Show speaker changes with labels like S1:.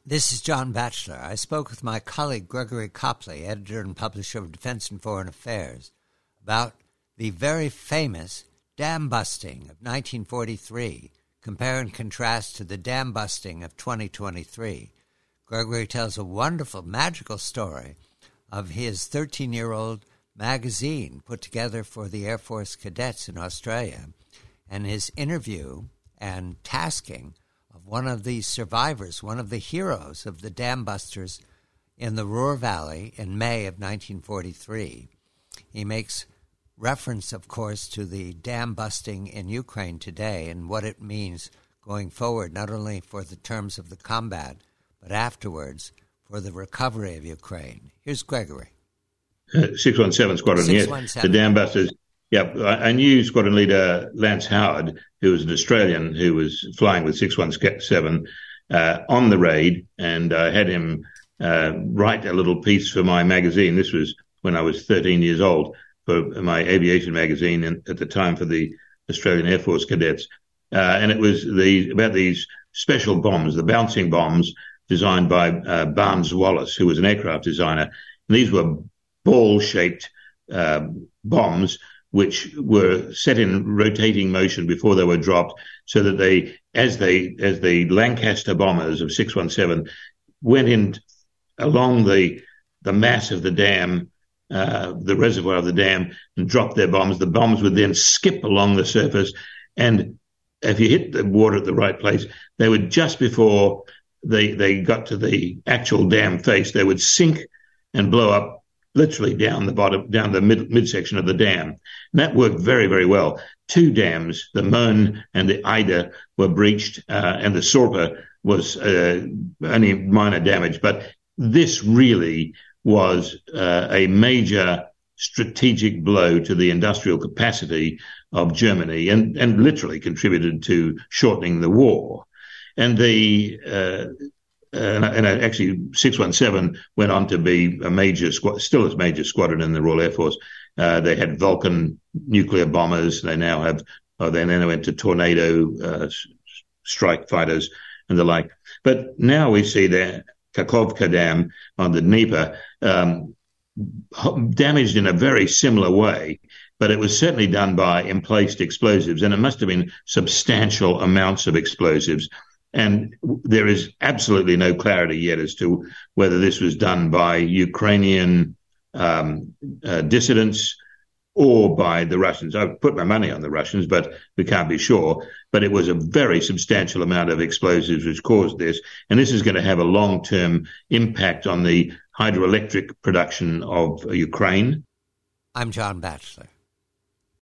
S1: This is John Batchelor. I spoke with my colleague Gregory Copley, editor and publisher of Defense and Foreign Affairs, about the very famous dam busting of 1943, compare and contrast to the dam busting of 2023. Gregory tells a wonderful, magical story of his 13-year-old magazine put together for the Air Force cadets in Australia, and his interview and tasking of one of the survivors, one of the heroes of the dam busters in the Ruhr Valley in May of 1943. He makes reference, of course, to the dam busting in Ukraine today and what it means going forward, not only for the terms of the combat, but afterwards for the recovery of Ukraine. Here's Gregory.
S2: 617 Squadron, 617. Yes. The dam busters. Yeah, I knew Squadron Leader Lance Howard, who was an Australian who was flying with 617 on the raid, and I had him write a little piece for my magazine. This was when I was 13 years old, for my aviation magazine at the time for the Australian Air Force cadets. And it was about these special bombs, the bouncing bombs designed by Barnes Wallis, who was an aircraft designer. And these were ball-shaped bombs which were set in rotating motion before they were dropped, so that as the Lancaster bombers of 617 went in along the mass of the dam, the reservoir of the dam, and dropped their bombs, the bombs would then skip along the surface, and if you hit the water at the right place, they would, just before they got to the actual dam face, they would sink and blow up literally down the midsection of the dam. And that worked very, very well. Two dams, the Möhne and the Ida, were breached, and the Sorpe was only minor damage. But this really was a major strategic blow to the industrial capacity of Germany, and literally contributed to shortening the war. And actually 617 went on to be a major still a major squadron in the Royal Air Force. They had Vulcan nuclear bombers. They now went to Tornado strike fighters and the like. But now we see the Kakhovka Dam on the Dnieper damaged in a very similar way, but it was certainly done by emplaced explosives, and it must have been substantial amounts of explosives. And there is absolutely no clarity yet as to whether this was done by Ukrainian dissidents or by the Russians. I've put my money on the Russians, but we can't be sure. But it was a very substantial amount of explosives which caused this. And this is going to have a long-term impact on the hydroelectric production of Ukraine.
S1: I'm John Batchelor.